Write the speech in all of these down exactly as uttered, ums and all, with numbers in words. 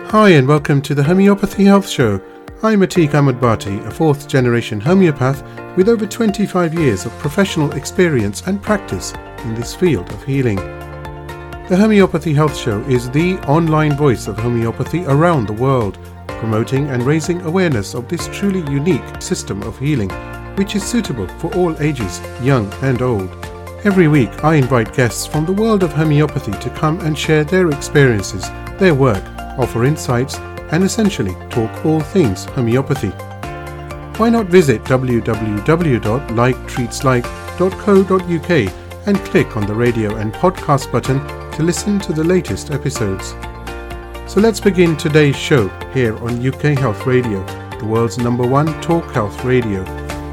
Hi and welcome to the Homeopathy Health Show. I'm Atiq Ahmed Bhatti, a fourth generation homeopath with over twenty-five years of professional experience and practice in this field of healing. The Homeopathy Health Show is the online voice of homeopathy around the world, promoting and raising awareness of this truly unique system of healing, which is suitable for all ages, young and old. Every week I invite guests from the world of homeopathy to come and share their experiences, their work, offer insights, and essentially talk all things homeopathy. Why not visit w w w dot like treats like dot co dot u k and click on the radio and podcast button to listen to the latest episodes. So let's begin today's show here on U K Health Radio, the world's number one talk health radio.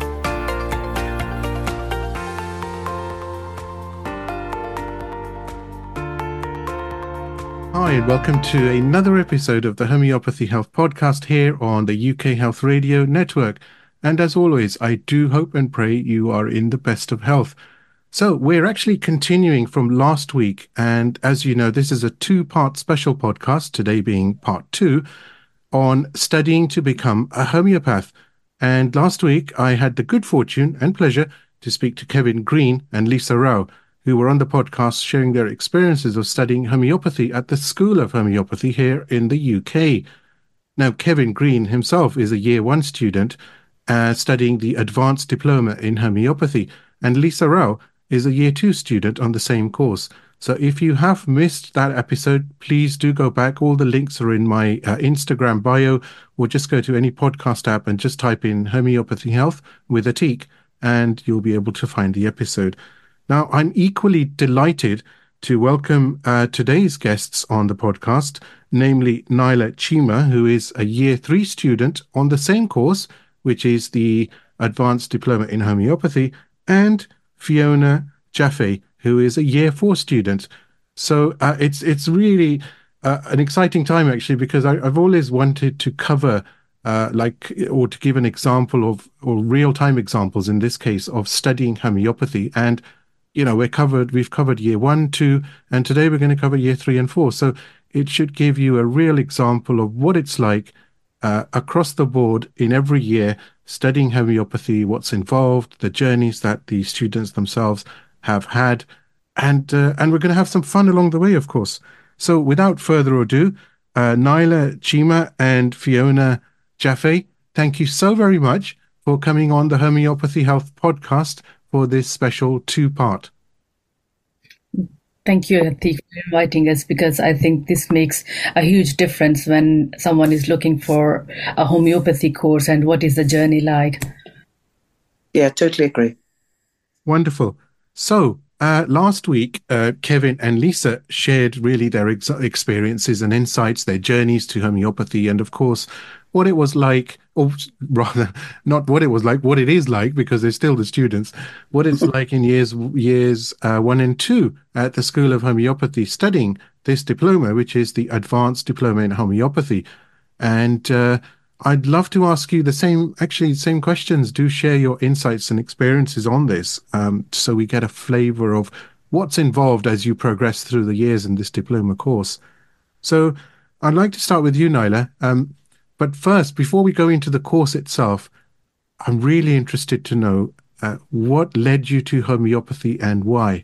Hi and welcome to another episode of the Homeopathy Health Podcast here on the U K Health Radio Network. And as always, I do hope and pray you are in the best of health. So we're actually continuing from last week. And as you know, this is a two-part special podcast, today being part two, on studying to become a homeopath. And last week, I had the good fortune and pleasure to speak to Kevin Green and Lisa Rao, who were on the podcast sharing their experiences of studying homeopathy at the School of Homeopathy here in the U K. Now, Kevin Green himself is a year one student uh, studying the Advanced Diploma in Homeopathy, and Lisa Rao is a year two student on the same course. So if you have missed that episode, please do go back. All the links are in my uh, Instagram bio, or just go to any podcast app and just type in Homeopathy Health with Atiq, and you'll be able to find the episode. Now, I'm equally delighted to welcome uh, today's guests on the podcast, namely Naila Chima, who is a year three student on the same course, which is the Advanced Diploma in Homeopathy, and Fiona Jaffe, who is a year four student. So uh, it's it's really uh, an exciting time, actually, because I, I've always wanted to cover uh, like, or to give an example of, or real-time examples in this case, of studying homeopathy. And you know, we're covered, we've covered year one, two, and today we're going to cover year three and four. So it should give you a real example of what it's like uh, across the board in every year studying homeopathy, what's involved, the journeys that the students themselves have had. And uh, and we're going to have some fun along the way, of course. So without further ado, uh, Naila Chima and Fiona Jaffe, thank you so very much for coming on the Homeopathy Health Podcast for this special two-part. Thank you, Atiq, for inviting us, because I think this makes a huge difference when someone is looking for a homeopathy course and what is the journey like. Yeah, totally agree. Wonderful. So uh, last week, uh, Kevin and Lisa shared really their ex- experiences and insights, their journeys to homeopathy, and of course, what it was like, or rather, not what it was like, what it is like, because they're still the students, what it's like in years years uh, one and two at the School of Homeopathy studying this diploma, which is the Advanced Diploma in Homeopathy. And uh, I'd love to ask you the same, actually, same questions. Do share your insights and experiences on this, um, so we get a flavor of what's involved as you progress through the years in this diploma course. So I'd like to start with you, Naila. Um, But first, before we go into the course itself, I'm really interested to know uh, what led you to homeopathy and why.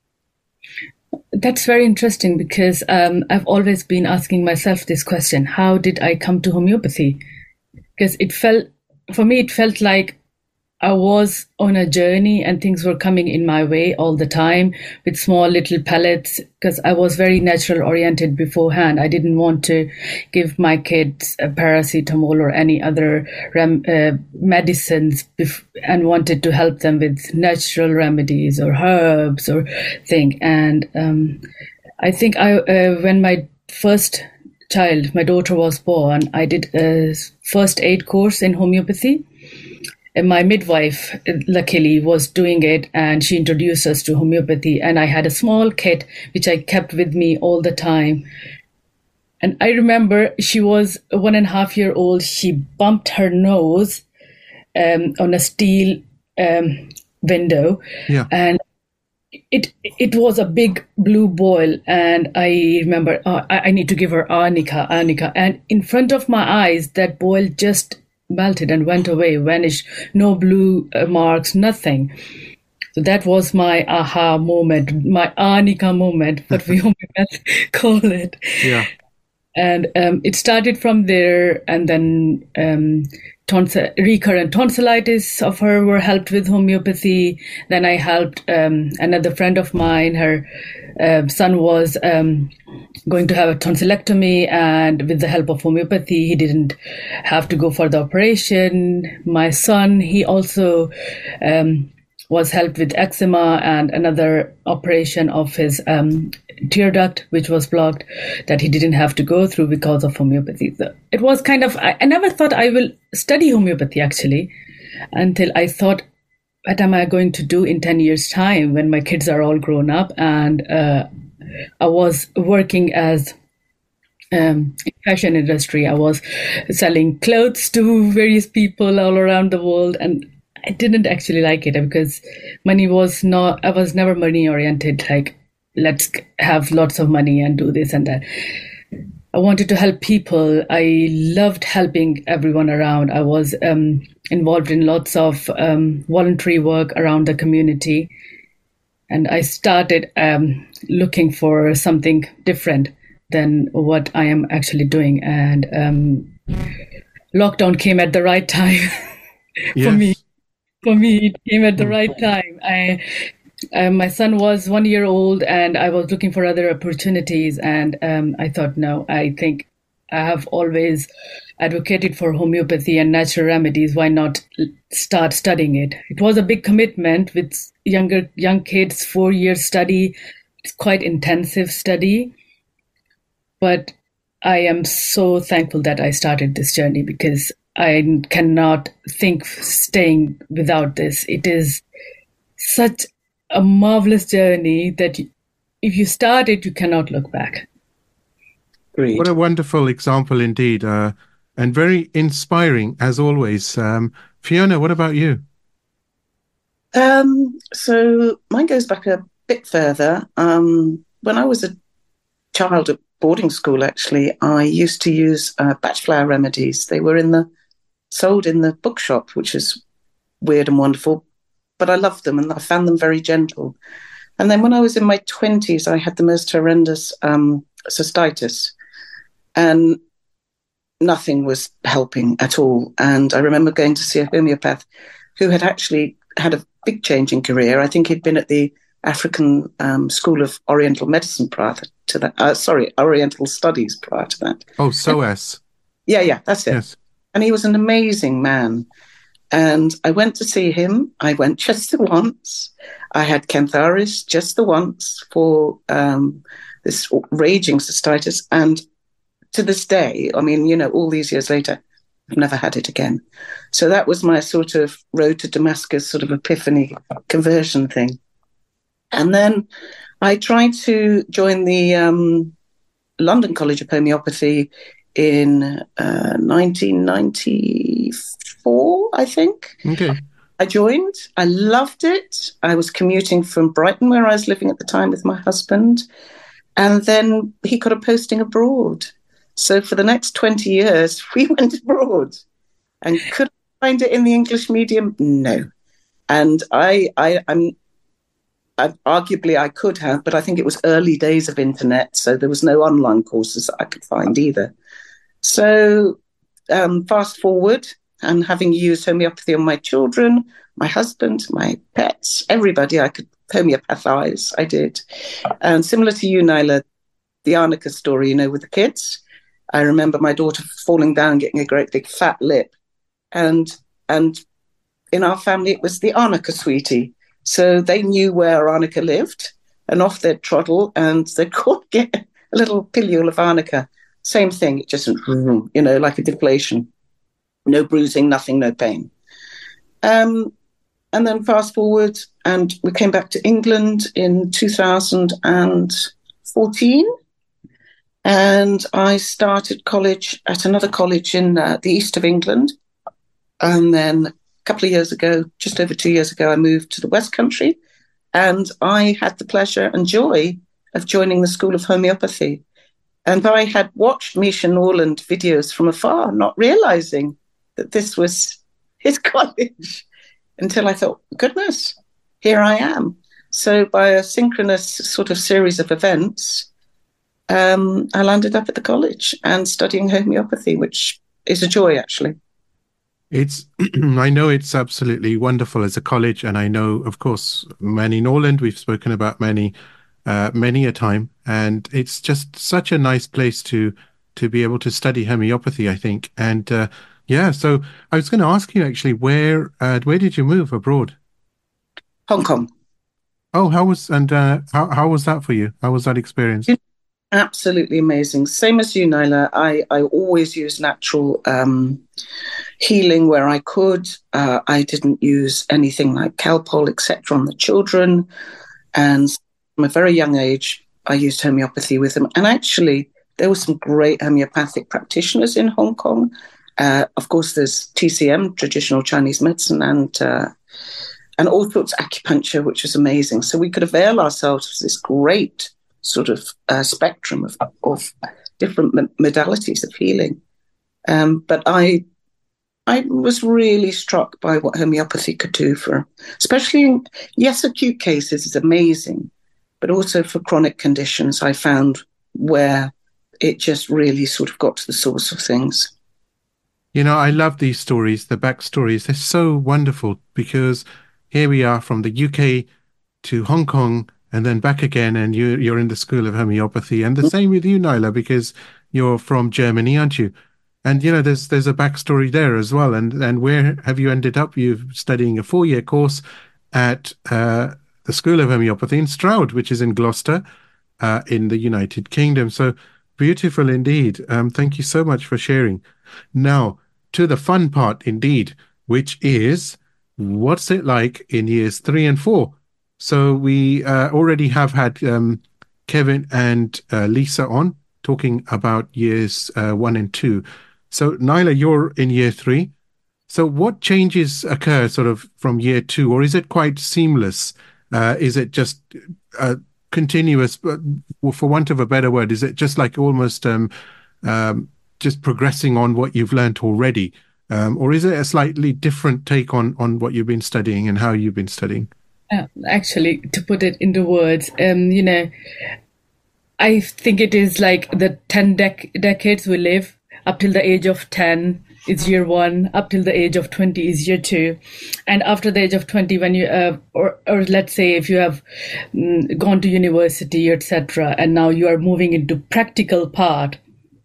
That's very interesting, because um, I've always been asking myself this question: how did I come to homeopathy? Because it felt, for me, it felt like I was on a journey and things were coming in my way all the time with small little pellets, because I was very natural oriented beforehand. I didn't want to give my kids a paracetamol or any other rem- uh, medicines bef- and wanted to help them with natural remedies or herbs or thing. And um, I think I uh, when my first child, my daughter, was born, I did a first aid course in homeopathy. And my midwife, luckily, was doing it, and she introduced us to homeopathy. And I had a small kit, which I kept with me all the time. And I remember she was one and a half year old. She bumped her nose um, on a steel um, window. Yeah. And it it was a big blue boil, and I remember uh, I, I need to give her arnica, arnica, and in front of my eyes, that boil just melted and went away, vanished. No blue uh, marks, nothing. So that was my aha moment, my arnica moment, what we homeopaths call it. Yeah. And um, it started from there, and then um, tonsil, recurrent tonsillitis of her were helped with homeopathy. Then I helped um, another friend of mine. Her uh, son was um, going to have a tonsillectomy, and with the help of homeopathy, he didn't have to go for the operation. My son, he also um, was helped with eczema and another operation of his um, tear duct, which was blocked, that he didn't have to go through because of homeopathy. So it was kind of, I, I never thought I will study homeopathy actually, until I thought, what am I going to do in ten years time when my kids are all grown up? And uh, I was working as um, in fashion industry. I was selling clothes to various people all around the world, and I didn't actually like it because money was not, I was never money oriented, like let's have lots of money and do this and that. I wanted to help people. I loved helping everyone around. I was um, involved in lots of um, voluntary work around the community. And I started um, looking for something different than what I am actually doing. And um, lockdown came at the right time for Yes. me. For me, it came at the right time. I, uh, my son was one year old, and I was looking for other opportunities. And um, I thought, no, I think I have always advocated for homeopathy and natural remedies. Why not start studying it? It was a big commitment with younger young kids, four years study. It's quite intensive study, but I am so thankful that I started this journey because I cannot think staying without this. It is such a marvelous journey that if you start it, you cannot look back. Agreed. What a wonderful example indeed, uh, and very inspiring as always. Um, Fiona, what about you? Um, so mine goes back a bit further. Um, when I was a child at boarding school, actually, I used to use uh, batchflower remedies. They were in the sold in the bookshop, which is weird and wonderful, but I loved them and I found them very gentle. And then when I was in my twenties, I had the most horrendous um, cystitis, and nothing was helping at all. And I remember going to see a homeopath who had actually had a big change in career. I think he'd been at the African um, School of Oriental Medicine prior to that. Uh, sorry, Oriental Studies prior to that. Oh, S O A S. Yeah, yeah, that's it. Yes. And he was an amazing man. And I went to see him. I went just the once. I had Cantharis just the once for um, this raging cystitis. And to this day, I mean, you know, all these years later, I've never had it again. So that was my sort of road to Damascus sort of epiphany conversion thing. And then I tried to join the um, London College of Homeopathy in uh, nineteen ninety-four, I think. Okay. I joined. I loved it. I was commuting from Brighton, where I was living at the time with my husband. And then he got a posting abroad. So for the next twenty years, we went abroad. And could I find it in the English medium? No. And I, I, I'm, I, arguably I could have, but I think it was early days of internet, so there was no online courses that I could find either. So um, fast forward, and having used homeopathy on my children, my husband, my pets, everybody I could homeopathize, I did. And similar to you, Nyla, the arnica story, you know, with the kids, I remember my daughter falling down, getting a great big fat lip. And and in our family, it was the arnica sweetie. So they knew where arnica lived, and off they'd trottle, and they'd go get a little pilule of arnica. Same thing, it just, you know, like a deflation. No bruising, nothing, no pain. Um, and then fast forward, and we came back to England in two thousand fourteen. And I started college at another college in uh, the east of England. And then a couple of years ago, just over two years ago, I moved to the West Country And I had the pleasure and joy of joining the School of Homeopathy. And I had watched Misha Norland videos from afar, not realizing that this was his college, until I thought, goodness, here I am. So by a synchronous sort of series of events, um, I landed up at the college and studying homeopathy, which is a joy, actually. It's, I know it's absolutely wonderful as a college, and I know, of course, Manny Norland, we've spoken about Manny uh, many a time, and it's just such a nice place to to be able to study homeopathy, I think. And uh, yeah, so I was going to ask you actually, where uh, where did you move abroad? Hong Kong. Oh, how was and uh, how how was that for you? How was that experience? Absolutely amazing. Same as you, Naila. I, I always use natural um, healing where I could. Uh, I didn't use anything like Calpol, et cetera, on the children. And from a very young age, I used homeopathy with them. And actually, there were some great homeopathic practitioners in Hong Kong. Uh, of course, there's T C M, traditional Chinese medicine, and uh, and all sorts of acupuncture, which was amazing. So we could avail ourselves of this great sort of uh, spectrum of, of different modalities of healing. Um, but I I was really struck by what homeopathy could do for, especially in, yes, acute cases is amazing, but also for chronic conditions, I found where it just really sort of got to the source of things. You know, I love these stories, the backstories. They're so wonderful because here we are from the U K to Hong Kong and then back again, and you, you're in the School of Homeopathy. And the same with you, Naila, because you're from Germany, aren't you? And, you know, there's there's a backstory there as well. And and where have you ended up? You're studying a four-year course at uh, the School of Homeopathy in Stroud, which is in Gloucester, uh, in the United Kingdom. So beautiful indeed. Um, thank you so much for sharing. Now, to the fun part indeed, which is, what's it like in years three and four? So we uh, already have had um, Kevin and uh, Lisa on talking about years uh, one and two. So Naila, you're in year three. So what changes occur sort of from year two, or is it quite seamless? Uh, is it just uh, continuous, for want of a better word? Is it just like almost um, um, just progressing on what you've learned already? Um, or is it a slightly different take on, on what you've been studying and how you've been studying? Uh, actually, to put it into words, um, you know, I think it is like the ten dec- decades we live. Up till the age of ten is year one, up till the age of twenty is year two. And after the age of twenty, when you, uh, or, or let's say if you have mm, gone to university, et cetera, and now you are moving into practical part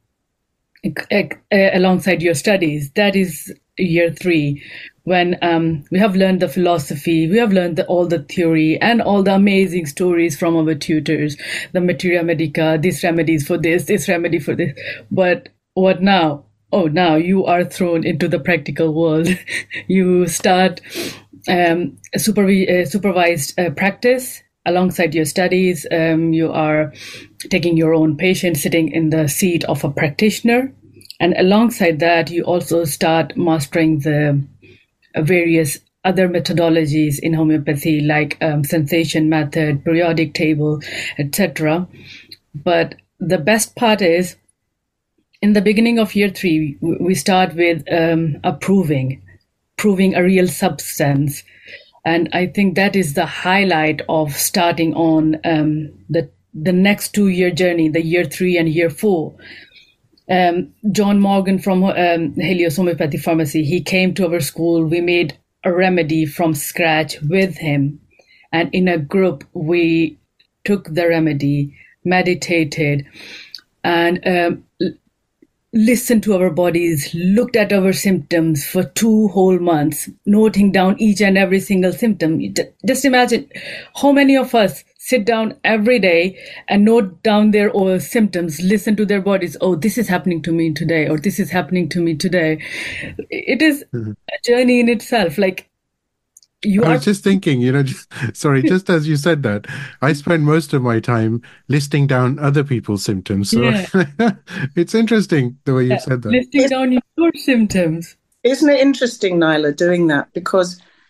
uh, alongside your studies, that is year three, when um, we have learned the philosophy, we have learned the, all the theory and all the amazing stories from our tutors, the materia medica, this remedies for this, this remedy for this. But what now? Oh, now you are thrown into the practical world. You start um, supervi- uh, supervised uh, practice alongside your studies. Um, you are taking your own patient, sitting in the seat of a practitioner. And alongside that, you also start mastering the various other methodologies in homeopathy, like um, sensation method, periodic table, et cetera. But the best part is, in the beginning of year three, we start with um, a proving, proving a real substance. And I think that is the highlight of starting on um, the the next two-year journey, the year three and year four. Um, John Morgan from um, Helios Homeopathy Pharmacy, he came to our school. We made a remedy from scratch with him. And in a group, we took the remedy, meditated, and um, listened to our bodies, looked at our symptoms for two whole months, noting down each and every single symptom. Just imagine how many of us sit down every day and note down their own symptoms, listen to their bodies. Oh, this is happening to me today, or this is happening to me today. It is mm-hmm. a journey in itself. Like, You I are was just thinking, you know, just, sorry, just as you said that, I spend most of my time listing down other people's symptoms. So Yeah. it's interesting the way you said that. listing down your symptoms. Isn't it interesting, Naila, doing that? Because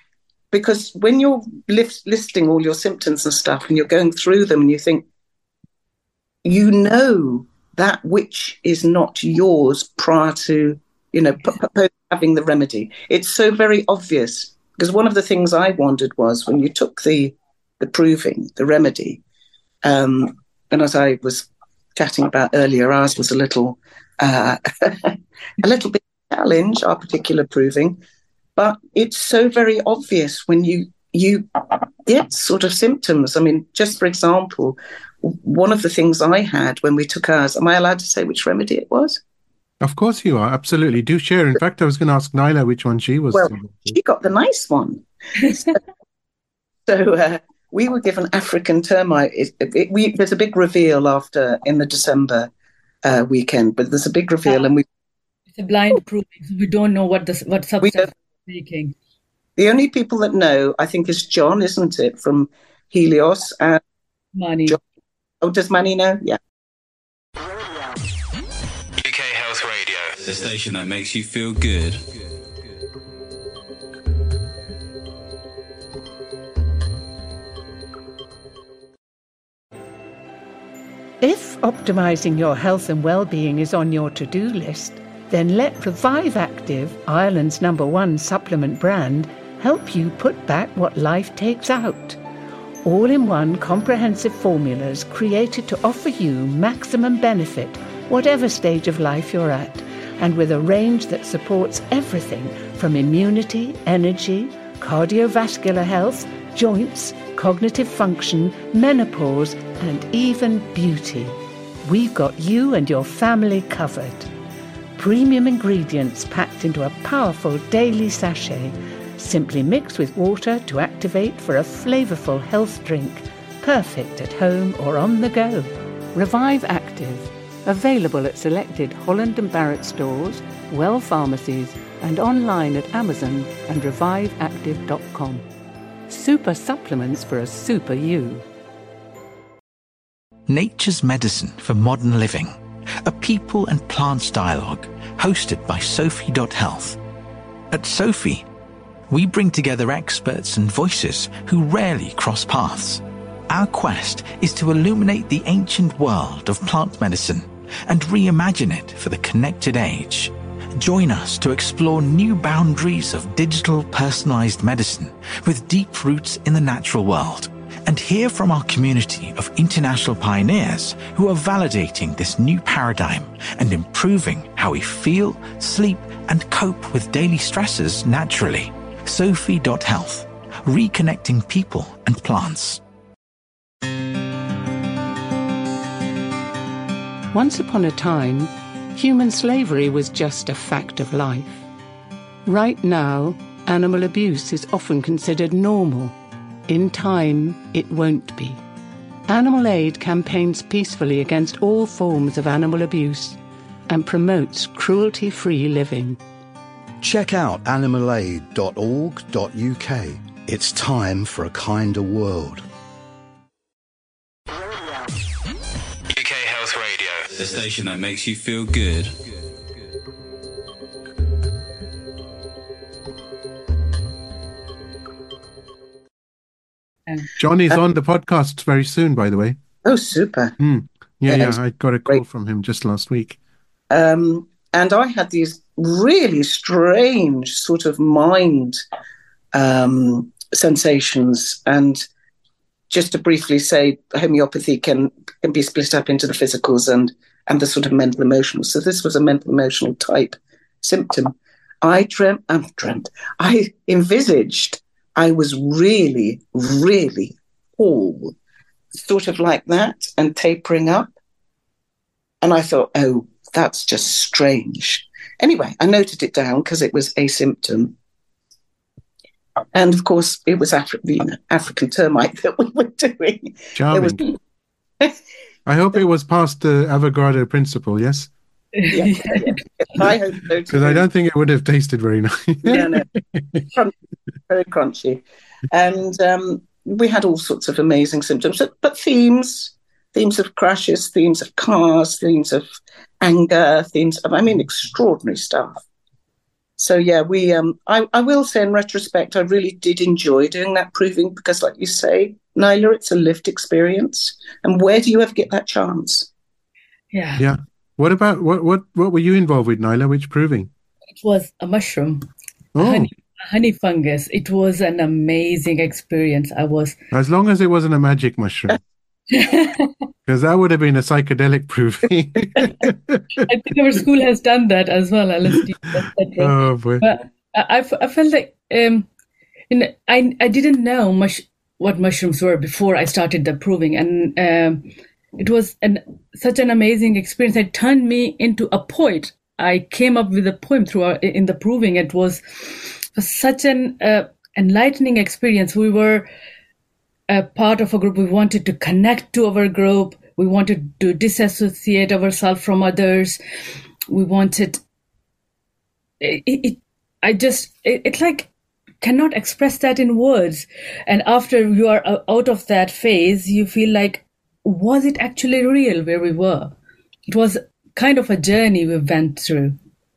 because when you're list, listing all your symptoms and stuff and you're going through them and you think, you know that which is not yours prior to, you know, p- p- having the remedy. It's so very obvious, because one of the things I wondered was when you took the the proving, the remedy, um, and as I was chatting about earlier, ours was a little, uh, a little bit challenge, our particular proving, but it's so very obvious when you you get sort of symptoms. I mean, just for example, one of the things I had when we took ours, am I allowed to say which remedy it was? Of course you are. Absolutely. Do share. In fact, I was going to ask Nyla which one she was. Well, she got the nice one. so so uh, we were given African termite. It, it, it, we, there's a big reveal after in the December uh, weekend, but there's a big reveal, and we. It's a blind proving, so we don't know what the what substance we're making. The only people that know, I think, is John, isn't it, from Helios and Money. John. Oh, does Manny know? Yeah. U K Health Radio, the station that makes you feel good. If optimising your health and well-being is on your to-do list, then let Revive Active, Ireland's number one supplement brand, help you put back what life takes out. All-in-one comprehensive formulas created to offer you maximum benefit, whatever stage of life you're at, and with a range that supports everything from immunity, energy, cardiovascular health, joints, cognitive function, menopause, and even beauty. We've got you and your family covered. Premium ingredients packed into a powerful daily sachet. Simply mix with water to activate for a flavourful health drink. Perfect at home or on the go. Revive Active. Available at selected Holland and Barrett stores, Well pharmacies, and online at Amazon and revive active dot com. Super supplements for a super you. Nature's Medicine for Modern Living, a people and plants dialogue hosted by Sophie Health. At Sophie, we bring together experts and voices who rarely cross paths. Our quest is to illuminate the ancient world of plant medicine and reimagine it for the connected age. Join us to explore new boundaries of digital personalized medicine with deep roots in the natural world, and hear from our community of international pioneers who are validating this new paradigm and improving how we feel, sleep, and cope with daily stresses naturally. Sophie Health, reconnecting people and plants. Once upon a time, human slavery was just a fact of life. Right now, animal abuse is often considered normal. In time, it won't be. Animal Aid campaigns peacefully against all forms of animal abuse and promotes cruelty-free living. Check out animal aid dot org dot U K. It's time for a kinder world. U K Health Radio, the station that makes you feel good. Johnny's on the podcast very soon, by the way. Oh, super. Mm. Yeah, Yeah, yeah, I got a call great. from him just last week. Um, and I had these really strange sort of mind um, sensations. And just to briefly say, homeopathy can, can be split up into the physicals and, and the sort of mental emotional. So this was a mental emotional type symptom. I dreamt, I dreamt, I envisaged I was really, really tall, sort of like that, and tapering up. And I thought, oh, that's just strange. Anyway, I noted it down because it was a symptom. And of course, it was Afri- you know, African termite that we were doing. Charming. Was... I hope it was past the Avogadro principle, yes? Yeah, yeah. I hope so too. Because I don't think it would have tasted very nice. Yeah, no. Crunchy, very crunchy. And um, we had all sorts of amazing symptoms, but, but themes, themes of crashes, themes of cars, themes of anger, themes of, I mean, extraordinary stuff. So yeah, we. Um, I, I will say in retrospect, I really did enjoy doing that proving because, like you say, Nyla, it's a lived experience. And where do you ever get that chance? Yeah. Yeah. What about what what what were you involved with, Nyla? Which proving? It was a mushroom, Oh, a honey, a honey fungus. It was an amazing experience. I was. as long as it wasn't a magic mushroom, because that would have been a psychedelic proving. I think our school has done that as well, L S D, et cetera. Oh boy. But I, I f- I felt like um, in, I I didn't know much what mushrooms were before I started the proving, and um, it was an such an amazing experience. It turned me into a poet. I came up with a poem throughout in the proving. It was, was such an uh, enlightening experience. We were a part of a group. We wanted to connect to our group. We wanted to disassociate ourselves from others. We wanted. It. it I just. It, it like cannot express that in words. And after you are out of that phase, you feel like, was it actually real where we were? It was kind of a journey we went through.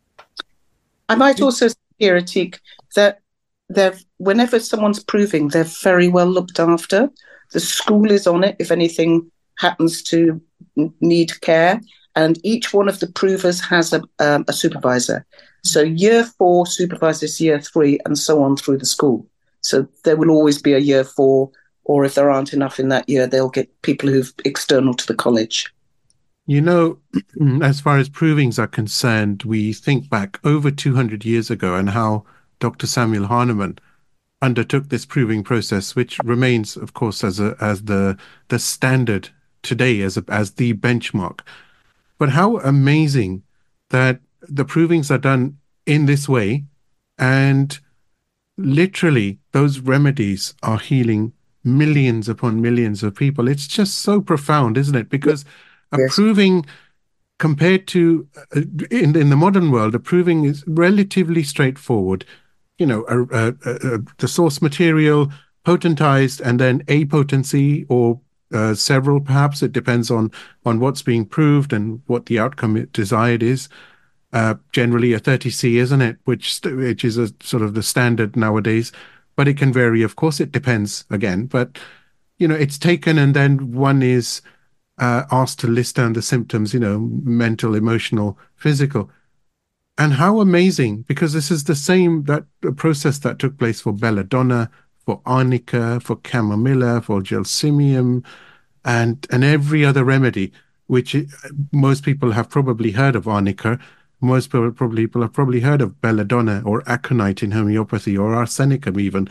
I might also say here, Atik, that they're, whenever someone's proving, they're very well looked after. The school is on it if anything happens to need care, and each one of the provers has a, um, a supervisor. So year four supervises year three, and so on through the school. So there will always be a year four, or if there aren't enough in that year, they'll get people who've external to the college. You know, as far as provings are concerned, we think back over two hundred years ago and how Doctor Samuel Hahnemann undertook this proving process, which remains, of course, as a as the the standard today, as a, as the benchmark. But how amazing that the provings are done in this way, and literally those remedies are healing millions upon millions of people. It's just so profound, isn't it? Because a Yes. proving compared to uh, in in the modern world, a proving is relatively straightforward. You know, a, a, a, the source material potentized, and then a potency or uh, several, perhaps it depends on on what's being proved and what the outcome desired is. Uh, generally a thirty C, isn't it? Which which is a sort of the standard nowadays, but it can vary. Of course, it depends again. But you know, it's taken, and then one is uh, asked to list down the symptoms. You know, mental, emotional, physical. And how amazing, because this is the same that the process that took place for belladonna, for arnica, for chamomilla, for gelsemium, and and every other remedy, which most people have probably heard of arnica. Most people probably people have probably heard of belladonna or aconite in homeopathy, or arsenicum even.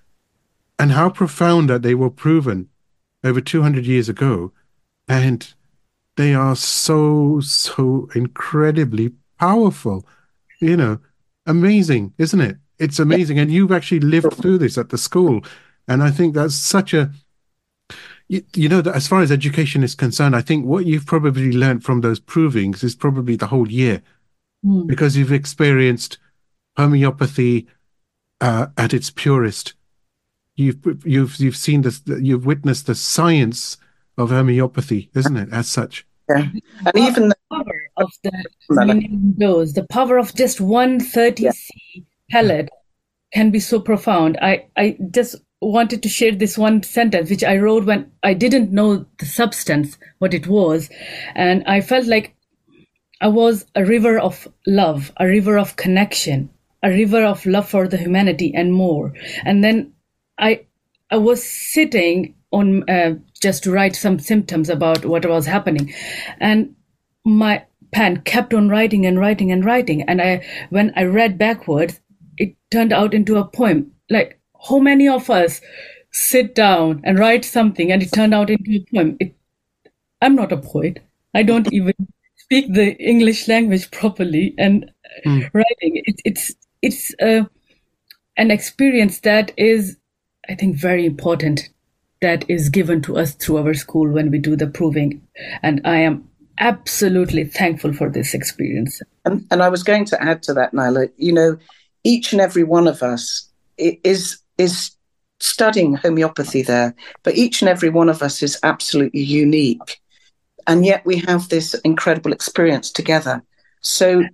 And how profound that they were proven over two hundred years ago. And they are so, so incredibly powerful, you know, amazing, isn't it? It's amazing. And you've actually lived through this at the school. And I think that's such a, you, you know, that as far as education is concerned, I think what you've probably learned from those provings is probably the whole year, Mm. because you've experienced homeopathy uh, at its purest. You've you've you've seen this, you've witnessed the science of homeopathy, isn't it, as such? Yeah. And even the, power of the minimum dose, the power of just one thirty C pellet can be so profound. I, I just wanted to share this one sentence, which I wrote when I didn't know the substance, what it was. And I felt like I was a river of love, a river of connection, a river of love for the humanity and more. And then I, I was sitting on uh, just to write some symptoms about what was happening, and my pen kept on writing and writing and writing. And I, when I read backwards, it turned out into a poem. Like, how many of us sit down and write something and it turned out into a poem? It, I'm not a poet. I don't even speak the English language properly, and mm. writing it, it's it's uh, an experience that is, I think, very important, that is given to us through our school when we do the proving. And I am absolutely thankful for this experience. And, and I was going to add to that, Nyla, you know, each and every one of us is is studying homeopathy there, but each and every one of us is absolutely unique. And yet we have this incredible experience together. So there's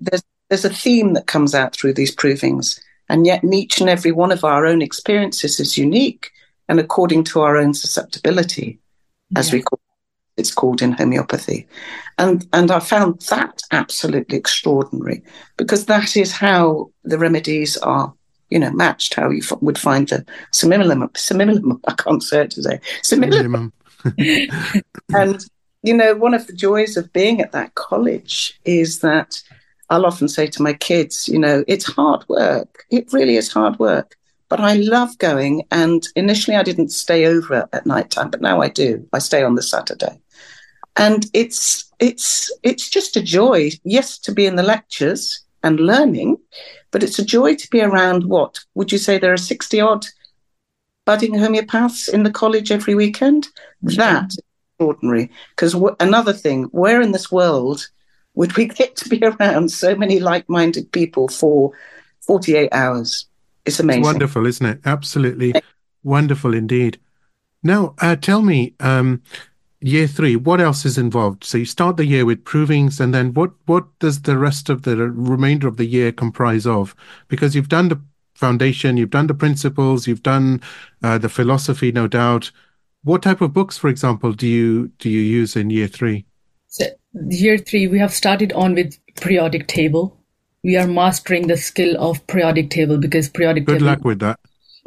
there's a theme that comes out through these provings, and yet each and every one of our own experiences is unique and according to our own susceptibility, as yeah. we call it. It's called in homeopathy. And and I found that absolutely extraordinary, because that is how the remedies are, you know, matched, how you f- would find the simillimum, simillimum, I can't say it today, simillimum. And, you know, one of the joys of being at that college is that I'll often say to my kids, you know, it's hard work. It really is hard work. But I love going. And initially I didn't stay over at night time, but now I do. I stay on the Saturday. And it's it's it's just a joy, yes, to be in the lectures and learning, but it's a joy to be around, what, would you say there are sixty odd budding homeopaths in the college every weekend? Mm-hmm. That is extraordinary. Because w- another thing, where in this world would we get to be around so many like-minded people for forty-eight hours? It's amazing. It's wonderful, isn't it? Absolutely wonderful indeed. Now, uh, tell me, um, year three, what else is involved? So you start the year with provings, and then what, what does the rest of the remainder of the year comprise of? Because you've done the foundation, you've done the principles, you've done uh, the philosophy, no doubt. What type of books, for example, do you do you use in year three? So year three, we have started on with periodic table. We are mastering the skill of periodic table, because periodic Good table... luck with that.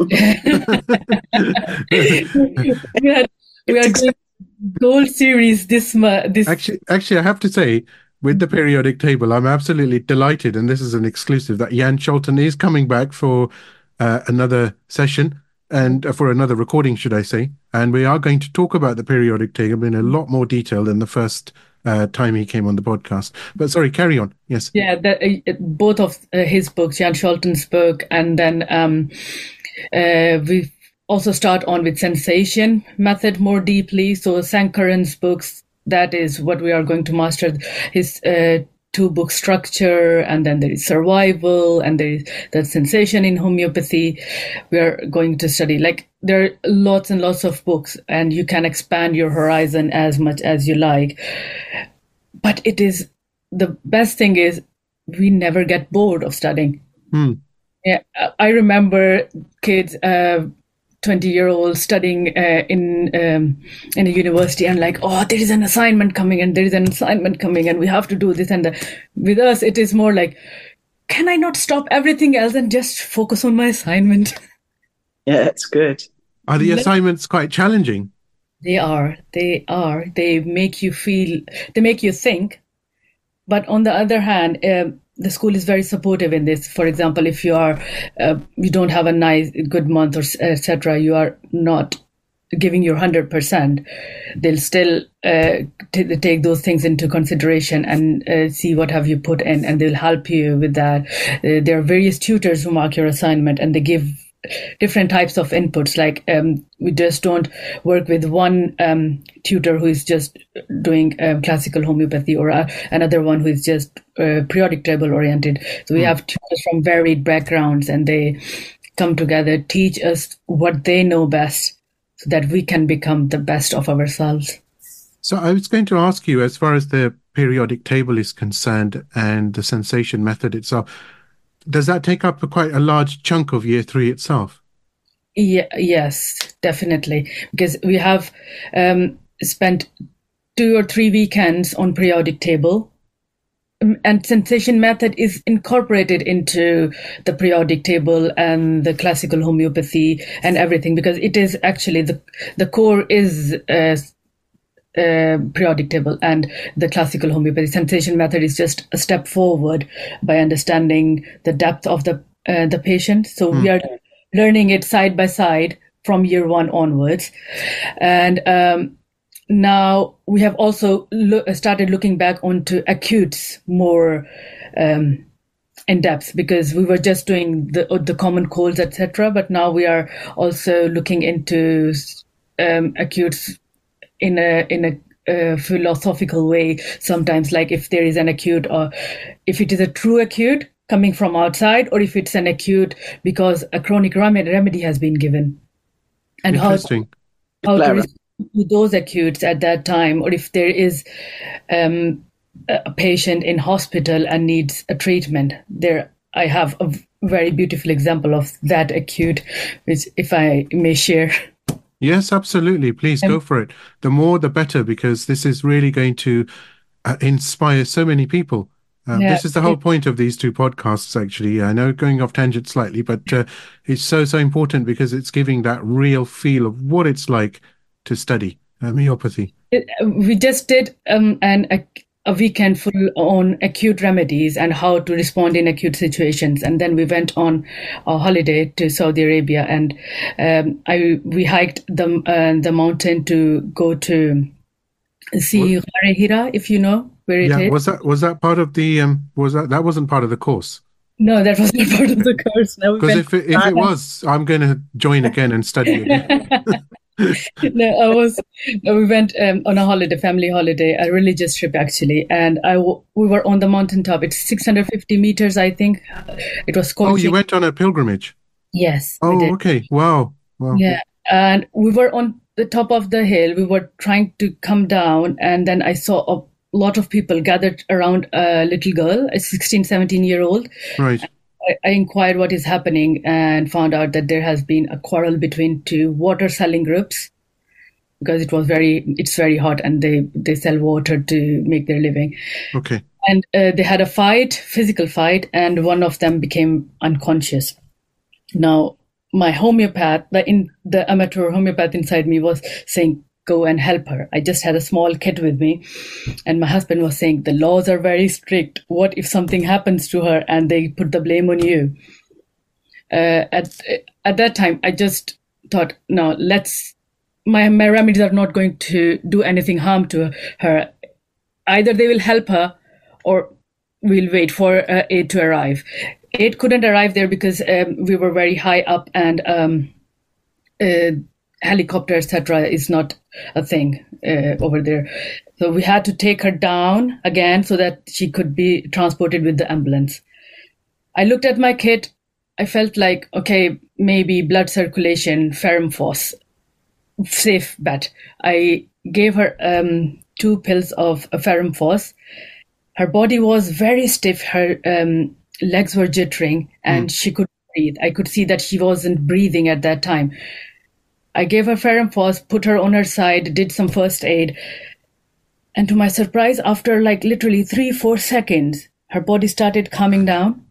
we are, we are doing gold series this month. This... Actually, actually, I have to say, with the periodic table, I'm absolutely delighted, and this is an exclusive, that Jan Scholten is coming back for uh, another session, and uh, for another recording, should I say. And we are going to talk about the periodic table in a lot more detail than the first uh, time he came on the podcast. But sorry, carry on. Yes. Yeah, the, uh, both of uh, his books, Jan Scholten's book, and then um, uh, we also start on with sensation method more deeply. So Sankaran's books, that is what we are going to master. His uh, two book structure, and then there is survival, and there is that sensation in homeopathy. We are going to study, like, there are lots and lots of books, and you can expand your horizon as much as you like. But it is, the best thing is, we never get bored of studying. Hmm. Yeah, I remember kids, uh, twenty-year-olds studying uh, in um, in a university, and like, oh, there is an assignment coming, and there is an assignment coming, and we have to do this and that. With us, it is more like, can I not stop everything else and just focus on my assignment? Yeah, it's good. Are the assignments quite challenging? They are. They are. They make you feel, they make you think. But on the other hand, uh, the school is very supportive in this. For example, if you are, uh, you don't have a nice, good month, or et cetera, you are not giving your one hundred percent, they'll still uh, t- take those things into consideration and uh, see what have you put in, and they'll help you with that. Uh, there are various tutors who mark your assignment, and they give different types of inputs. Like um, we just don't work with one um, tutor who is just doing uh, classical homeopathy, or uh, another one who is just uh, periodic table oriented. So we mm. have tutors from varied backgrounds, and they come together, teach us what they know best, so that we can become the best of ourselves. So I was going to ask you, as far as the periodic table is concerned and the sensation method itself, does that take up a quite a large chunk of year three itself? Yeah, yes, definitely. Because we have um, spent two or three weekends on periodic table, and sensation method is incorporated into the periodic table and the classical homeopathy and everything, because it is actually the the core is uh, uh, periodic table, and the classical homeopathy. Sensation method is just a step forward by understanding the depth of the uh, the patient. So mm. we are learning it side by side from year one onwards, and um, now we have also lo- started looking back onto acutes more um, in depth, because we were just doing the the common colds, et cetera. But now we are also looking into um, acutes in a in a uh, philosophical way. Sometimes, like if there is an acute, or if it is a true acute coming from outside, or if it's an acute because a chronic remedy, remedy has been given, and how how to respond to those acutes at that time, or if there is um, a patient in hospital and needs a treatment. There, I have a very beautiful example of that acute, which if I may share. Yes, absolutely. Please go for it. The more, the better, because this is really going to uh, inspire so many people. Uh, Yeah. This is the whole point of these two podcasts, actually. I know going off tangent slightly, but uh, it's so, so important because it's giving that real feel of what it's like to study homeopathy. It- we just did um, an a, a weekend full on acute remedies and how to respond in acute situations, and then we went on a holiday to Saudi Arabia, and um, I we hiked the uh, the mountain to go to see Ghar Hira, if you know where it is. Yeah, was that was that part of the um was that that wasn't part of the course? No, that was not part of the course. No, we Because went if it, if it was, I'm going to join again and study again. no, I was. No, we went um, on a holiday, family holiday, a religious trip actually, and I w- we were on the mountaintop. It's six hundred fifty meters, I think. It was called. Oh, you went on a pilgrimage. Yes. we Oh, did. okay. Wow. Wow. Yeah, and we were on the top of the hill. We were trying to come down, and then I saw a lot of people gathered around a little girl, a sixteen, seventeen year old. Right. I, I inquired what is happening and found out that there has been a quarrel between two water selling groups because it was very, it's very hot and they, they sell water to make their living. Okay. And uh, they had a fight, physical fight, and one of them became unconscious. Now, my homeopath, the in the amateur homeopath inside me was saying, go and help her. I just had a small kit with me, and my husband was saying, the laws are very strict. What if something happens to her and they put the blame on you? Uh, at at that time, I just thought, no, let's. My my remedies are not going to do anything harm to her. Either they will help her, or we'll wait for uh, aid to arrive. Aid couldn't arrive there because um, we were very high up, and um, uh, helicopter, et cetera, is not a thing uh, over there. So we had to take her down again so that she could be transported with the ambulance. I looked at my kit. I felt like, okay, maybe blood circulation, ferrum phos, safe bet. I gave her um, two pills of uh, ferrum phos. Her body was very stiff. Her um, legs were jittering and mm. she couldn't breathe. I could see that she wasn't breathing at that time. I gave her ferrum phos, put her on her side, did some first aid. And to my surprise, after like literally three, four seconds, her body started calming down.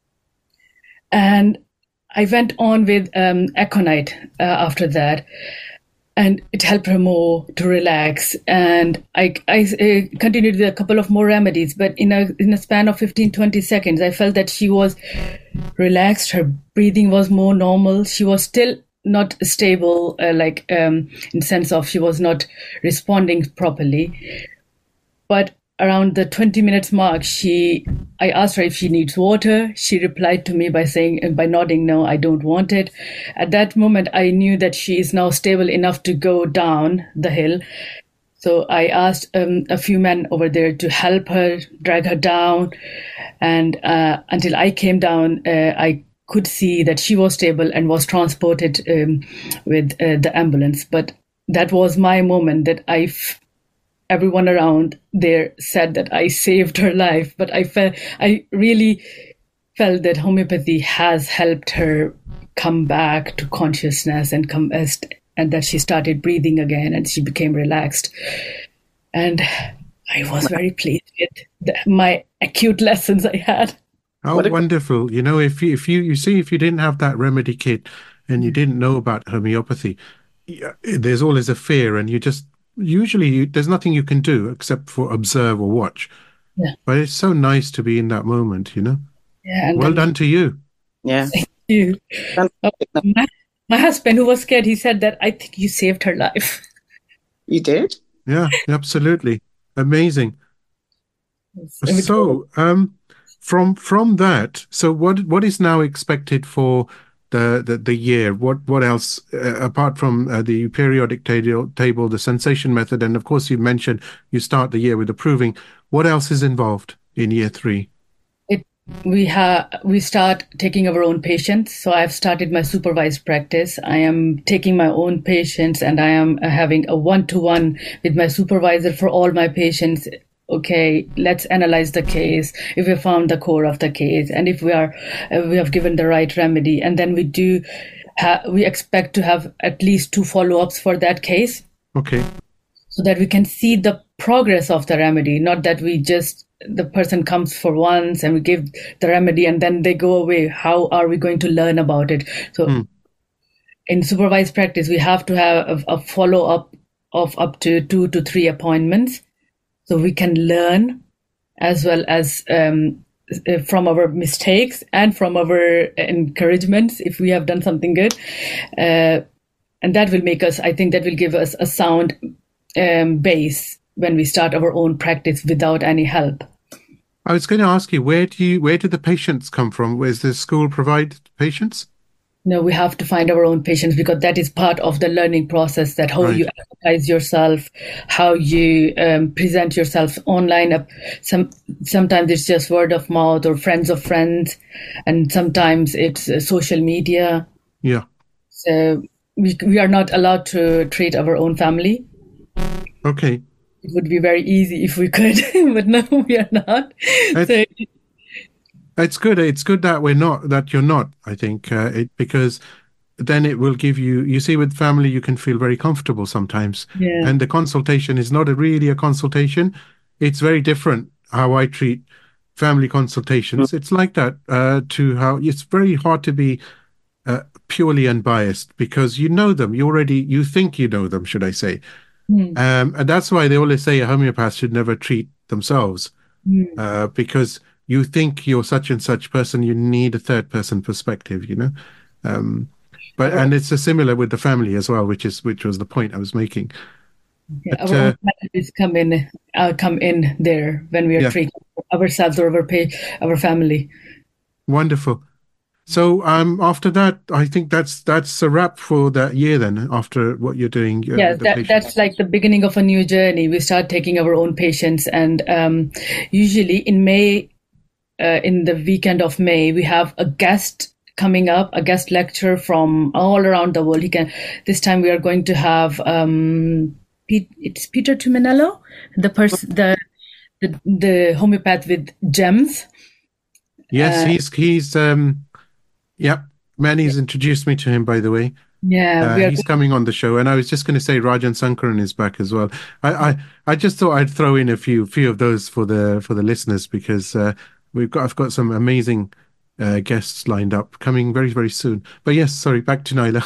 And I went on with um, Aconite uh, after that. And it helped her more to relax. And I, I uh, continued with a couple of more remedies. But in a, in a span of fifteen, twenty seconds, I felt that she was relaxed. Her breathing was more normal. She was still not stable, uh, like um, in the sense of she was not responding properly. But around the twenty minutes mark, she, I asked her if she needs water. She replied to me by saying, by nodding, no, I don't want it. At that moment, I knew that she is now stable enough to go down the hill. So I asked um, a few men over there to help her, drag her down. And uh, until I came down, uh, I could see that she was stable and was transported um, with uh, the ambulance. But that was my moment that I, f- everyone around there said that I saved her life. But I felt, I really felt that homeopathy has helped her come back to consciousness and come as, and that she started breathing again and she became relaxed. And I was very pleased with the, my acute lessons I had. Oh, wonderful. You know, if you, if you, you see, if you didn't have that remedy kit and you didn't know about homeopathy, there's always a fear and you just, usually you, there's nothing you can do except for observe or watch. Yeah. But it's so nice to be in that moment, you know? Yeah. And well then, done to you. Yeah. Thank you. Uh, my, my husband, who was scared, he said that I think you saved her life. You did? Yeah, absolutely. Amazing. So, um, From from that, so what what is now expected for the the, the year? What what else uh, apart from uh, the periodic table, table, the sensation method, and of course you mentioned you start the year with the proving. What else is involved in year three? It we have we start taking our own patients. So I've started my supervised practice. I am taking my own patients, and I am having a one to one with my supervisor for all my patients okay, let's analyze the case. If we found the core of the case, and if we are, uh, we have given the right remedy, and then we do, ha- we expect to have at least two follow-ups for that case. Okay. So that we can see the progress of the remedy, not that we just, the person comes for once and we give the remedy and then they go away. How are we going to learn about it? So mm. in supervised practice, we have to have a, a follow-up of up to two to three appointments. So we can learn as well as um, from our mistakes and from our encouragements if we have done something good. Uh, and that will make us, I think that will give us a sound um, base when we start our own practice without any help. I was going to ask you, where do you, where do the patients come from? Where's the school provide patients? No, we have to find our own patients because that is part of the learning process, that how right. you advertise yourself, how you um, present yourself online. Some Sometimes it's just word of mouth or friends of friends, and sometimes it's uh, social media. Yeah. So we, we are not allowed to treat our own family. Okay. It would be very easy if we could, but no, we are not. So, it's good. It's good that we're not, that you're not, I think, uh, it, because then it will give you, you see, with family, you can feel very comfortable sometimes. Yeah. And the consultation is not a, really a consultation. It's very different how I treat family consultations. Mm-hmm. It's like that uh, to how, it's very hard to be uh, purely unbiased because you know them. You already, you think you know them, should I say. Mm. Um, and that's why they always say a homeopath should never treat themselves mm. uh, because you think you're such and such person, you need a third person perspective, you know. Um, but and it's a similar with the family as well, which is which was the point I was making. Yeah, but, our uh, own families come in, uh, come in there when we are yeah. treating ourselves or our pay, our family. Wonderful. So um, after that, I think that's that's a wrap for that year then, after what you're doing. Uh, yeah, that, that's like the beginning of a new journey. We start taking our own patients, and um, usually in May, uh, in the weekend of May, we have a guest coming up, a guest lecture from all around the world. He can. This time we are going to have um, Pete, it's Peter Tuminello, the person, the, the the homeopath with gems. Yes, uh, he's he's. Um... Yep, Manny's introduced me to him, by the way. Yeah, uh, we are... he's coming on the show, and I was just going to say Rajan Sankaran is back as well. I, I, I just thought I'd throw in a few few of those for the for the listeners because uh, we've got I've got some amazing uh, guests lined up coming very very soon. But yes, sorry, back to Naila.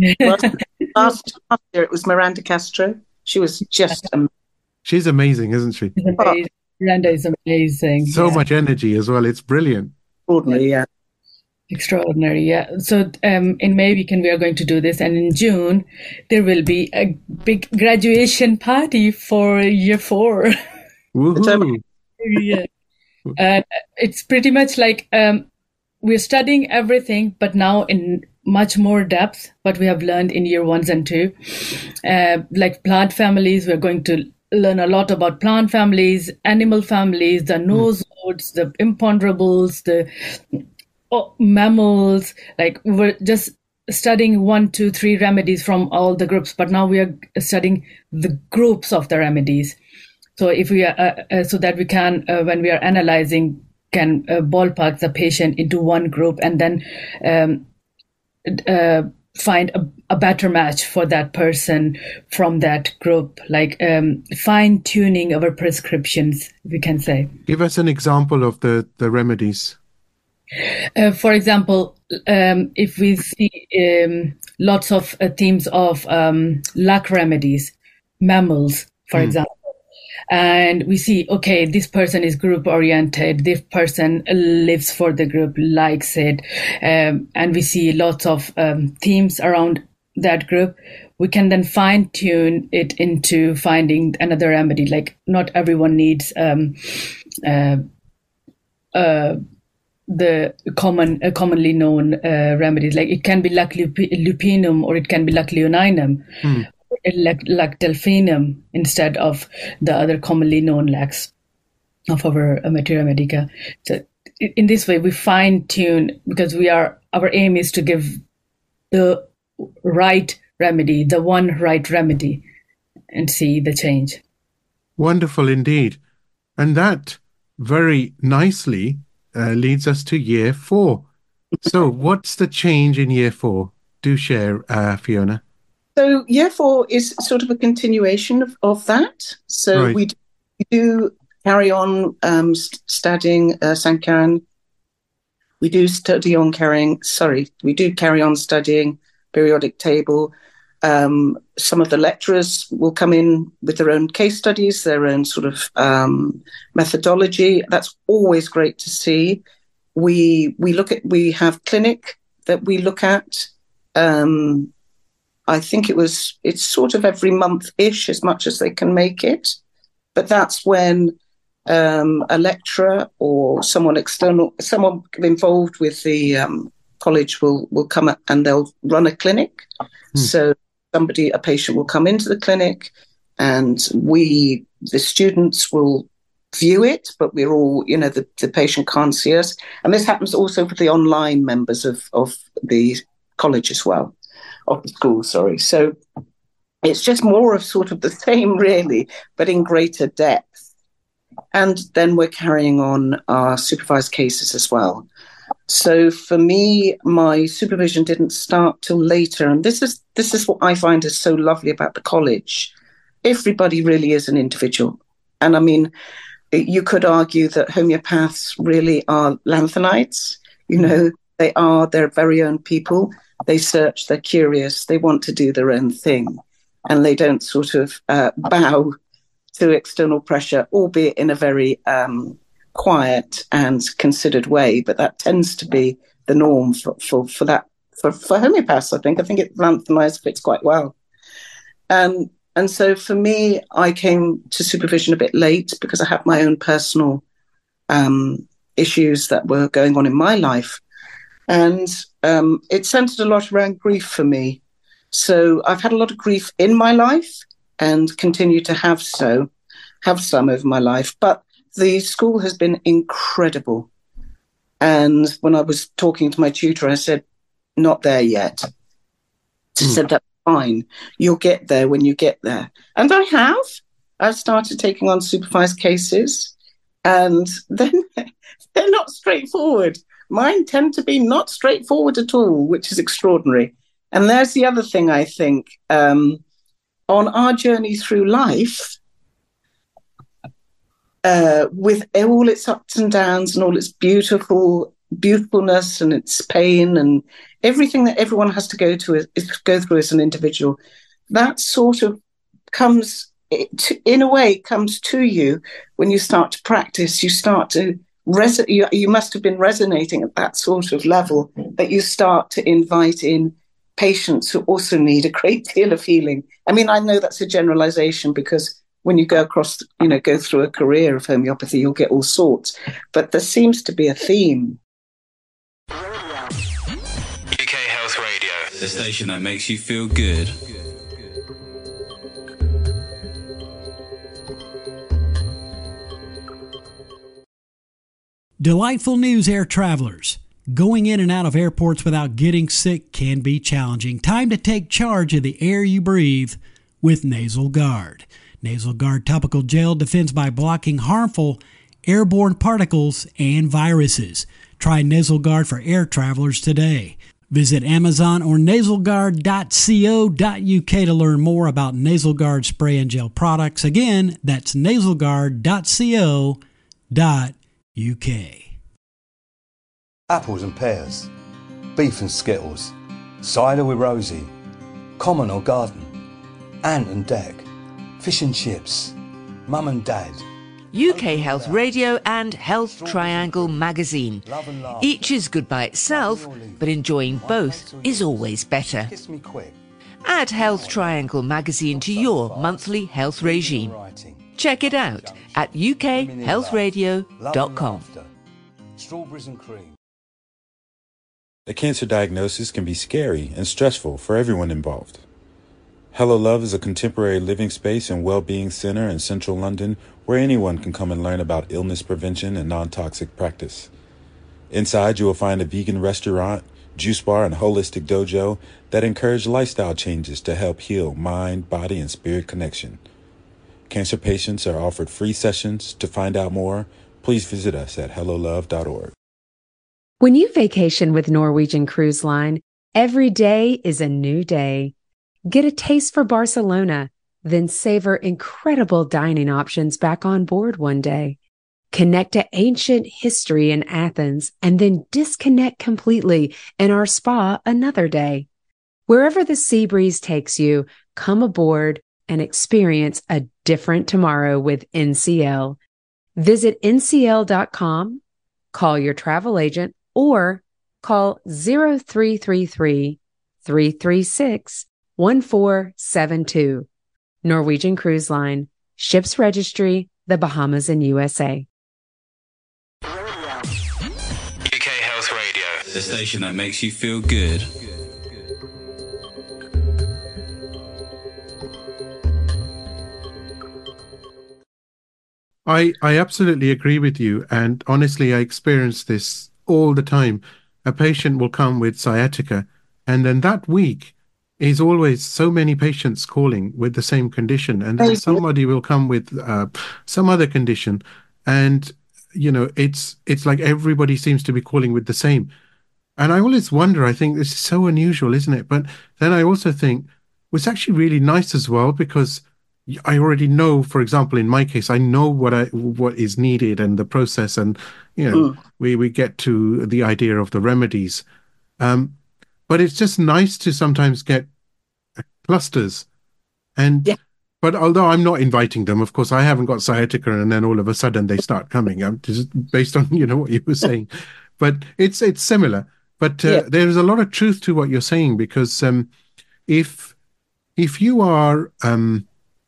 last, last year it was Miranda Castro. She was just amazing. She's amazing, isn't she? Amazing. Miranda is amazing. So yeah. much energy as well. It's brilliant. Extraordinary, yeah. Extraordinary, yeah. So um, in May we can we are going to do this, and in June there will be a big graduation party for year four. Woohoo! yeah, uh, it's pretty much like um, we're studying everything, but now in much more depth. What we have learned in year ones and two, uh, like plant families, we're going to learn a lot about plant families, animal families, the nosewoods, mm. the imponderables, the Oh, mammals, like we're just studying one, two, three remedies from all the groups, but now we are studying the groups of the remedies. So if we are, uh, uh, so that we can, uh, when we are analyzing, can uh, ballpark the patient into one group and then um, uh, find a, a better match for that person from that group, like um, fine tuning our prescriptions, we can say. Give us an example of the, the remedies. Uh, for example, um, if we see um, lots of uh, themes of um, luck remedies, mammals, for mm. example, and we see, okay, this person is group oriented, this person lives for the group, likes it, um, and we see lots of um, themes around that group, we can then fine tune it into finding another remedy. Like not everyone needs um, uh, uh, the common, uh, commonly known uh, remedies. Like it can be Lac lupinum or it can be Lac leoninum, mm. Lac, Lac delphinum instead of the other commonly known lacs of our uh, Materia Medica. So in this way, we fine tune because we are our aim is to give the right remedy, the one right remedy, and see the change. Wonderful indeed. And that very nicely uh, leads us to year four. So what's the change in year four? Do share, uh, Fiona. So year four is sort of a continuation of, of that. So Right. we do, we do carry on um, st- studying uh, Sankaran. We do study on carrying, sorry, we do carry on studying periodic table. Um, some of the lecturers will come in with their own case studies, their own sort of um, methodology. That's always great to see. We we look at, we have clinic that we look at. Um, I think it was, it's sort of every month-ish as much as they can make it. But that's when um, a lecturer or someone external, someone involved with the um, college will, will come up and they'll run a clinic. Hmm. So somebody, a patient will come into the clinic and we, the students will view it, but we're all, you know, the, the patient can't see us. And this happens also for the online members of, of the college as well, of the school, sorry. So it's just more of sort of the same, really, but in greater depth. And then we're carrying on our supervised cases as well. So for me, my supervision didn't start till later. And this is this is what I find is so lovely about the college. Everybody really is an individual. And I mean, you could argue that homeopaths really are lanthanites. You know, they are their very own people. They search, they're curious, they want to do their own thing. And they don't sort of uh, bow to external pressure, albeit in a very um, quiet and considered way. But that tends to be the norm for, for, for that, for, for homeopaths, I think. I think it lanthanized fits quite well. Um, and so for me, I came to supervision a bit late because I had my own personal um, issues that were going on in my life. And um, it centered a lot around grief for me. So I've had a lot of grief in my life and continue to have so, have some over my life. But the school has been incredible. And when I was talking to my tutor, I said, not there yet. She mm. said, that's fine. You'll get there when you get there. And I have. I've started taking on supervised cases. And then they're not straightforward. Mine tend to be not straightforward at all, which is extraordinary. And there's the other thing, I think. Um, on our journey through life, uh, with all its ups and downs and all its beautiful beautifulness and its pain and everything that everyone has to go to is, go through as an individual, that sort of comes, to, in a way, comes to you when you start to practice. You start to res- you, you must have been resonating at that sort of level that you start to invite in patients who also need a great deal of healing. I mean, I know that's a generalization because when you go across, you know, go through a career of homeopathy, you'll get all sorts. But there seems to be a theme. U K Health Radio, the station that makes you feel good. Delightful news, air travelers. Going in and out of airports without getting sick can be challenging. Time to take charge of the air you breathe with Nasal Guard. Nasal Guard topical gel defends by blocking harmful airborne particles and viruses. Try Nasal Guard for air travelers today. Visit Amazon or nasal guard dot co dot u k to learn more about Nasal Guard spray and gel products. Again, that's nasal guard dot co dot u k. Apples and pears, beef and skittles, cider with Rosie, common or garden, ant and deck, fish and chips, mum and dad. U K Health Radio and Health Triangle magazine. Each is good by itself, but enjoying both is always better. Add Health Triangle magazine to your monthly health regime. Check it out at u k health radio dot com. Strawberries and cream. A cancer diagnosis can be scary and stressful for everyone involved. Hello Love is a contemporary living space and well-being center in central London where anyone can come and learn about illness prevention and non-toxic practice. Inside, you will find a vegan restaurant, juice bar, and holistic dojo that encourage lifestyle changes to help heal mind, body, and spirit connection. Cancer patients are offered free sessions. To find out more, please visit us at hello love dot org. When you vacation with Norwegian Cruise Line, every day is a new day. Get a taste for Barcelona, then savor incredible dining options back on board one day. Connect to ancient history in Athens, and then disconnect completely in our spa another day. Wherever the sea breeze takes you, come aboard and experience a different tomorrow with N C L. Visit N C L dot com, call your travel agent, or call zero three three three, three three six, one four seven two. Norwegian Cruise Line, Ships Registry, the Bahamas and U S A. U K Health Radio, the station that makes you feel good. I, I absolutely agree with you. And honestly, I experience this all the time. A patient will come with sciatica, and then that week is always so many patients calling with the same condition. And then somebody will come with uh, some other condition. And, you know, it's it's like everybody seems to be calling with the same. And I always wonder, I think this is so unusual, isn't it? But then I also think well, it's actually really nice as well, because I already know, for example, in my case, I know what I what is needed and the process, and you know, mm. we we get to the idea of the remedies. Um, but it's just nice to sometimes get clusters, and yeah. But although I'm not inviting them, of course, I haven't got sciatica, and then all of a sudden they start coming. I'm just based on you know what you were saying, but it's it's similar. But uh, yeah. there is a lot of truth to what you're saying, because um, if if you are um,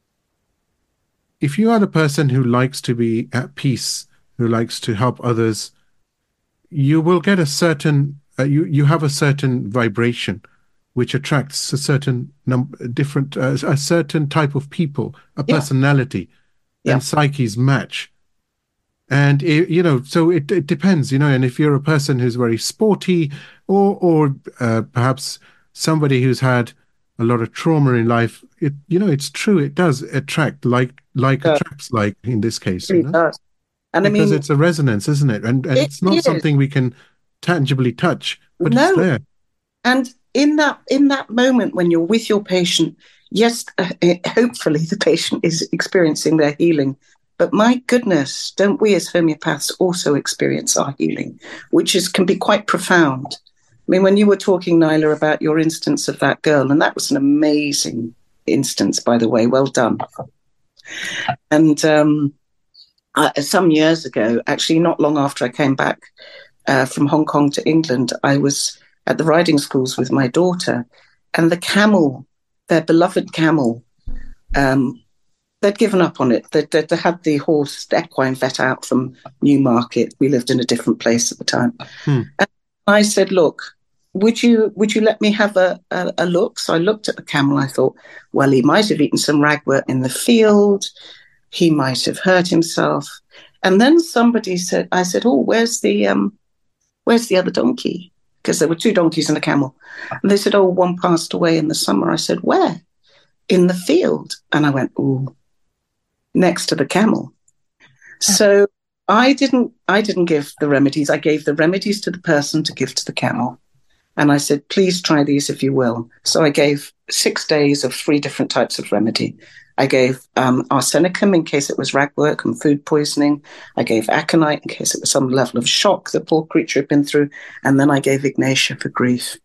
If you are the person who likes to be at peace, who likes to help others, you will get a certain, uh, you, you have a certain vibration, which attracts a certain number, different, uh, a certain type of people, a yeah. personality, yeah. and psyches match. And, it, you know, so it, it depends, you know, and if you're a person who's very sporty, or, or uh, perhaps somebody who's had a lot of trauma in life, it you know it's true, it does attract like like yeah. attracts like in this case, it you know? does. And because I mean, it's a resonance, isn't it? And, and it it's not is. something we can tangibly touch, but no. it's there. And in that in that moment when you're with your patient, yes, uh, it, hopefully the patient is experiencing their healing, but my goodness, don't we as homeopaths also experience our healing, which is can be quite profound. I mean, when you were talking, Nyla, about your instance of that girl, and that was an amazing instance, by the way, well done. And um, I, some years ago, actually not long after I came back uh, from Hong Kong to England, I was at the riding schools with my daughter, and the camel, their beloved camel, um, they'd given up on it. They, they, they had the horse, the equine vet out from Newmarket. We lived in a different place at the time. Hmm. And I said, look, would you would you let me have a, a, a look? So I looked at the camel. I thought, well, he might have eaten some ragwort in the field. He might have hurt himself. And then somebody said, I said, oh, where's the um, where's the other donkey? Because there were two donkeys and a camel. And they said, oh, one passed away in the summer. I said, where? In the field. And I went, ooh, next to the camel. So I didn't I didn't give the remedies. I gave the remedies to the person to give to the camel. And I said, please try these if you will. So I gave six days of three different types of remedy. I gave um, arsenicum in case it was ragwort and food poisoning. I gave aconite in case it was some level of shock the poor creature had been through. And then I gave Ignatia for grief.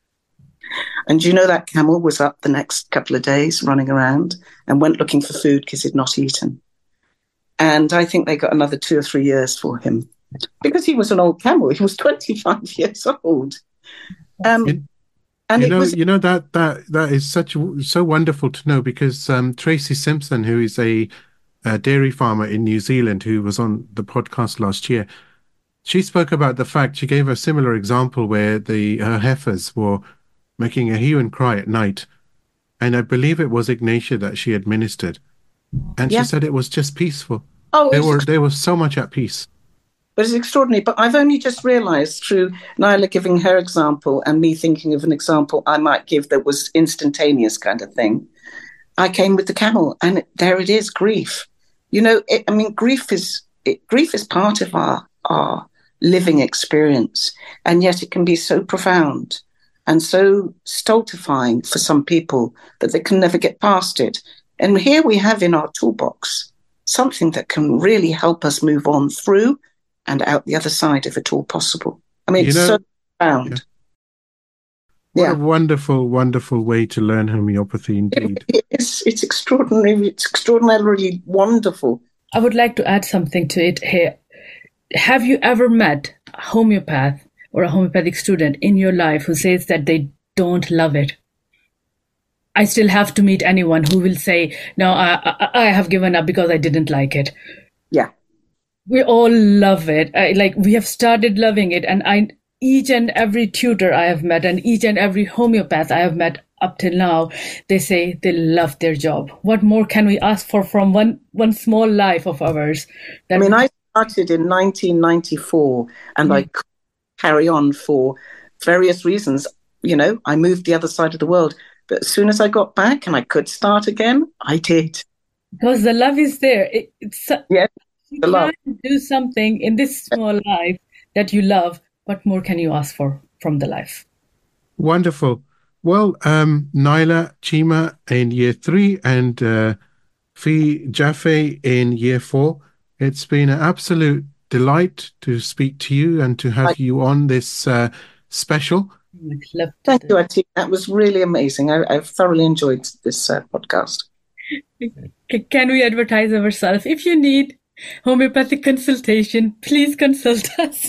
And you know that camel was up the next couple of days running around and went looking for food because he'd not eaten. And I think they got another two or three years for him because he was an old camel. He was twenty-five years old. Um, it, and you it know, was, you know that that that is such so wonderful to know, because um, Tracy Simpson, who is a, a dairy farmer in New Zealand, who was on the podcast last year, she spoke about the fact, she gave a similar example where the her heifers were making a hue and cry at night, and I believe it was Ignatia that she administered, and yeah. she said it was just peaceful. Oh, they were they were so much at peace. But it's extraordinary. But I've only just realised through Nyla giving her example and me thinking of an example I might give that was instantaneous kind of thing, I came with the camel, and there it is, grief. You know, it, I mean, grief is it, grief is part of our our living experience, and yet it can be so profound and so stultifying for some people that they can never get past it. And here we have in our toolbox something that can really help us move on through and out the other side if at all possible. I mean, you it's know, so profound. Yeah. What yeah. a wonderful, wonderful way to learn homeopathy indeed. It, it's, it's extraordinary. It's extraordinarily wonderful. I would like to add something to it here. Have you ever met a homeopath or a homeopathic student in your life who says that they don't love it? I still have to meet anyone who will say, no, I, I, I have given up because I didn't like it. Yeah. We all love it. I, like we have started loving it. And I, each and every tutor I have met and each and every homeopath I have met up till now, they say they love their job. What more can we ask for from one, one small life of ours? That I mean, I started in nineteen ninety-four and mm-hmm. I could carry on for various reasons. You know, I moved the other side of the world. But as soon as I got back and I could start again, I did. Because the love is there. It, it's yeah, you the love. can do something in this small life that you love. What more can you ask for from the life? Wonderful. Well, um, Naila Chima in year three and uh, Fi Jaffe in year four. It's been an absolute delight to speak to you and to have I- you on this uh, special. Thank you, Ati. That was really amazing. I, I've thoroughly enjoyed this uh, podcast. Can we advertise ourselves? If you need homeopathic consultation, please consult us.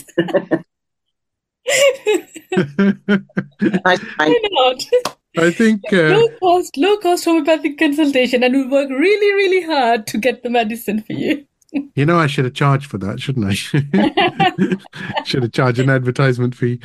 I, Why not? I think uh, low cost, low cost homeopathic consultation, and we work really, really hard to get the medicine for you. You know, I should have charged for that, shouldn't I? Should have charged an advertisement fee.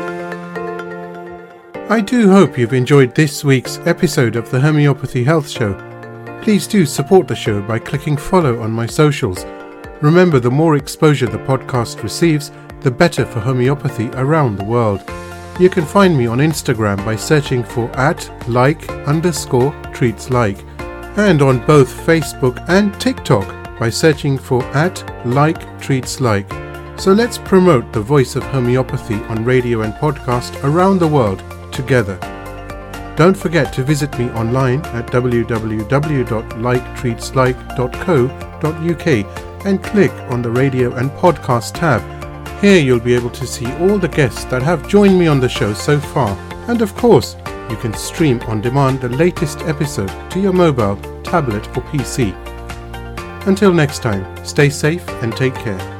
I do hope you've enjoyed this week's episode of the Homeopathy Health Show. Please do support the show by clicking follow on my socials. Remember, the more exposure the podcast receives, the better for homeopathy around the world. You can find me on Instagram by searching for at like underscore treats like, and on both Facebook and TikTok by searching for at like treats like. So let's promote the voice of homeopathy on radio and podcast around the world together. Don't forget to visit me online at w w w dot like treats like dot co dot u k and click on the radio and podcast tab. Here you'll be able to see all the guests that have joined me on the show so far, and of course you can stream on demand the latest episode to your mobile, tablet or P C. Until next time, stay safe and take care.